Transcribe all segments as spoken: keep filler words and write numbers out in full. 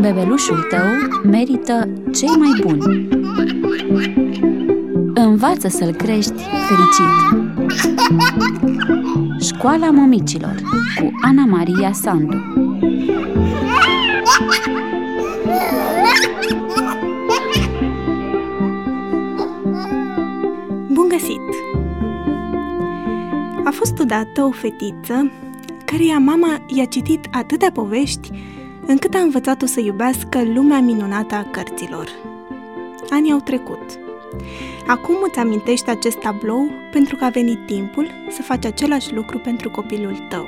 Bebelușul tău merită cei mai buni. Învață să-l crești fericit. Școala Mămicilor cu Ana Maria Sandu. Bun găsit! A fost odată o fetiță căreia mama i-a citit atâtea povești încât a învățat-o să iubească lumea minunată a cărților. Anii au trecut. Acum îți amintești acest tablou pentru că a venit timpul să faci același lucru pentru copilul tău.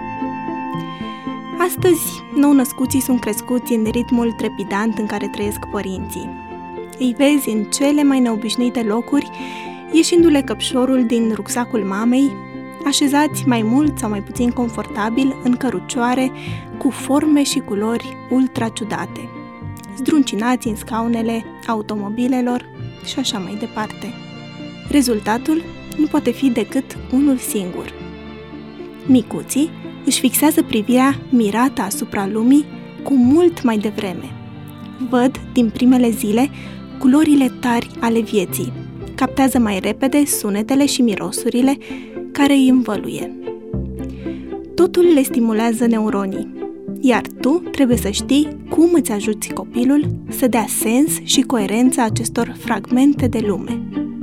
Astăzi, nou-născuții sunt crescuți în ritmul trepidant în care trăiesc părinții. Îi vezi în cele mai neobișnuite locuri, ieșindu-le căpșorul din rucsacul mamei, așezați mai mult sau mai puțin confortabil în cărucioare cu forme și culori ultra ciudate, zdruncinați în scaunele automobilelor și așa mai departe. Rezultatul nu poate fi decât unul singur. Micuții își fixează privirea mirată asupra lumii cu mult mai devreme. Văd din primele zile culorile tari ale vieții, captează mai repede sunetele și mirosurile care îi învăluie. Totul le stimulează neuronii, iar tu trebuie să știi cum îți ajuți copilul să dea sens și coerență acestor fragmente de lume.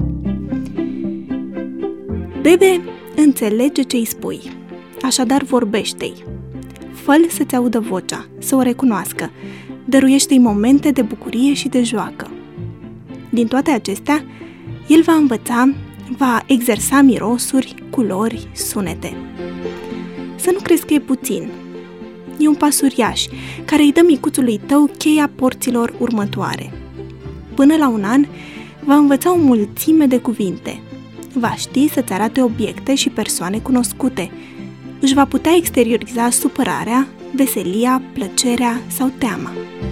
Bebe înțelege ce îi spui, așadar vorbește-i. Fă-l să-ți audă vocea, să o recunoască, dăruiește-i momente de bucurie și de joacă. Din toate acestea, el va învăța, va exersa mirosuri, culori, sunete. Să nu crezi că e puțin. E un pas uriaș, care îi dă micuțului tău cheia porților următoare. Până la un an, va învăța o mulțime de cuvinte. Va ști să-ți arate obiecte și persoane cunoscute. Își va putea exterioriza supărarea, veselia, plăcerea sau teama.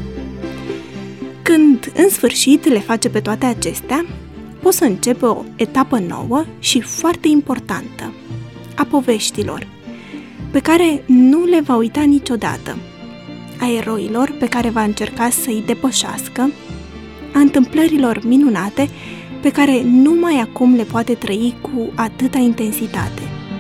Când, în sfârșit, le face pe toate acestea, poți să începe o etapă nouă și foarte importantă, a poveștilor, pe care nu le va uita niciodată, a eroilor pe care va încerca să-i depășească, a întâmplărilor minunate pe care numai acum le poate trăi cu atâta intensitate.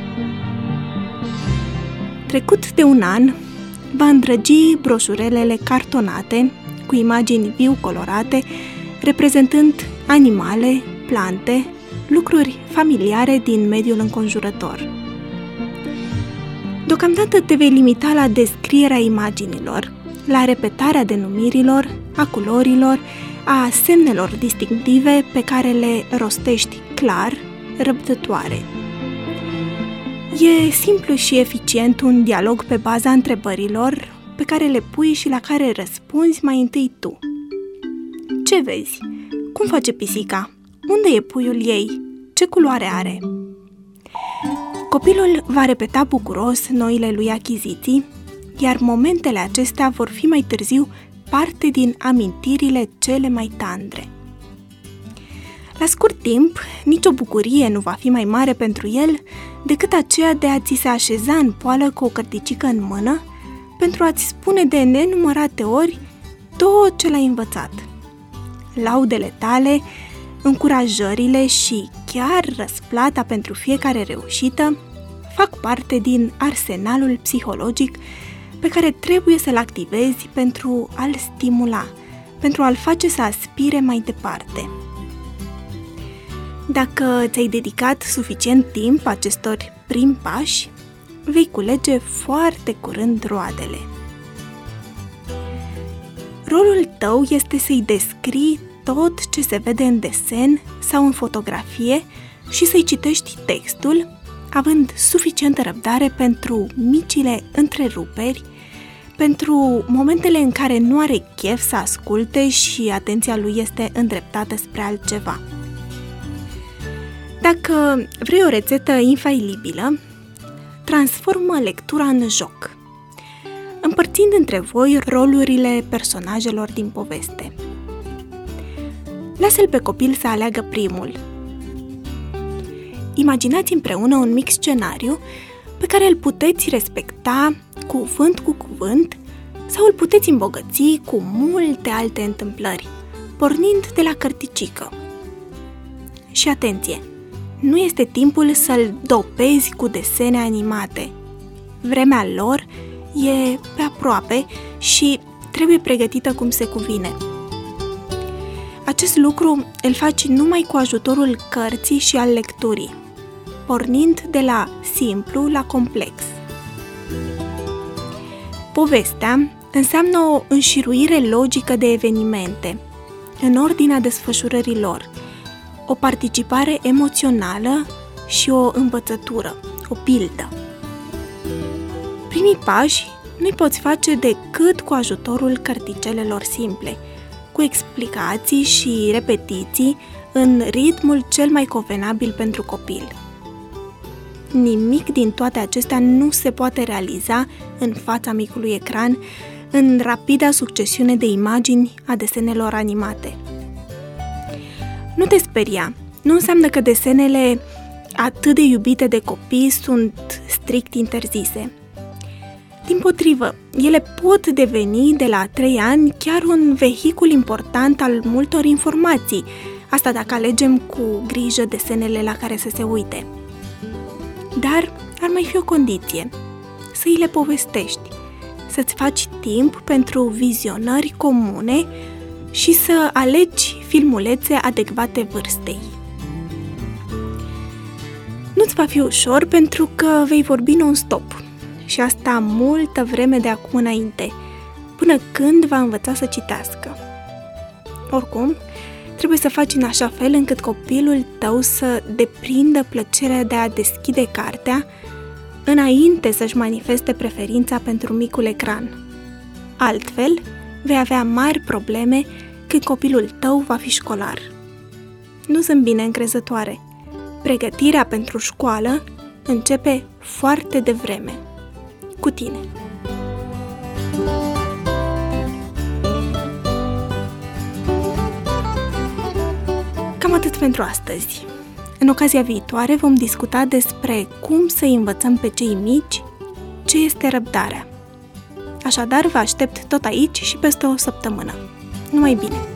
Trecut de un an, va îndrăgi broșurelele cartonate cu imagini viu colorate, reprezentând animale, plante, lucruri familiare din mediul înconjurător. Deocamdată te vei limita la descrierea imaginilor, la repetarea denumirilor, a culorilor, a semnelor distinctive pe care le rostești clar, răbdătoare. E simplu și eficient un dialog pe baza întrebărilor pe care le pui și la care răspunzi mai întâi tu. Ce vezi? Cum face pisica? Unde e puiul ei? Ce culoare are? Copilul va repeta bucuros noile lui achiziții, iar momentele acestea vor fi mai târziu parte din amintirile cele mai tandre. La scurt timp, nicio bucurie nu va fi mai mare pentru el decât aceea de a ți se așeza în poală cu o cărticică în mână pentru a-ți spune de nenumărate ori tot ce l-ai învățat. Laudele tale, încurajările și chiar răsplata pentru fiecare reușită fac parte din arsenalul psihologic pe care trebuie să-l activezi pentru a-l stimula, pentru a-l face să aspire mai departe. Dacă ți-ai dedicat suficient timp acestor primi pași, vei culege foarte curând roadele. Rolul tău este să-i descrii tot ce se vede în desen sau în fotografie și să-i citești textul, având suficientă răbdare pentru micile întreruperi, pentru momentele în care nu are chef să asculte și atenția lui este îndreptată spre altceva. Dacă vrei o rețetă infailibilă, transformă lectura în joc, împărțind între voi rolurile personajelor din poveste. Lasă-l pe copil să aleagă primul. Imaginați împreună un mic scenariu pe care îl puteți respecta cuvânt cu cuvânt sau îl puteți îmbogăți cu multe alte întâmplări, pornind de la cărticică. Și atenție! Nu este timpul să-l dopezi cu desene animate. Vremea lor e pe aproape și trebuie pregătită cum se cuvine. Acest lucru îl faci numai cu ajutorul cărții și al lecturii, pornind de la simplu la complex. Povestea înseamnă o înșiruire logică de evenimente, în ordinea desfășurării lor, o participare emoțională și o învățătură, o pildă. Primii pași nu-i poți face decât cu ajutorul cărticelelor simple, cu explicații și repetiții în ritmul cel mai convenabil pentru copil. Nimic din toate acestea nu se poate realiza în fața micului ecran, în rapida succesiune de imagini a desenelor animate. Nu te speria, nu înseamnă că desenele atât de iubite de copii sunt strict interzise. Dimpotrivă, ele pot deveni de la trei ani chiar un vehicul important al multor informații, asta dacă alegem cu grijă desenele la care să se uite. Dar ar mai fi o condiție, să îi le povestești, să-ți faci timp pentru vizionări comune și să alegi filmulețe adecvate vârstei. Nu-ți va fi ușor pentru că vei vorbi non-stop și asta multă vreme de acum înainte, până când va învăța să citească. Oricum, trebuie să faci în așa fel încât copilul tău să deprindă plăcerea de a deschide cartea înainte să-și manifeste preferința pentru micul ecran. Altfel, vei avea mari probleme când copilul tău va fi școlar. Nu zâmbi neîncrezătoare. Pregătirea pentru școală începe foarte devreme. Cu tine. Cam atât pentru astăzi. În ocazia viitoare vom discuta despre cum să-i învățăm pe cei mici ce este răbdarea. Așadar, vă aștept tot aici și peste o săptămână. Numai bine!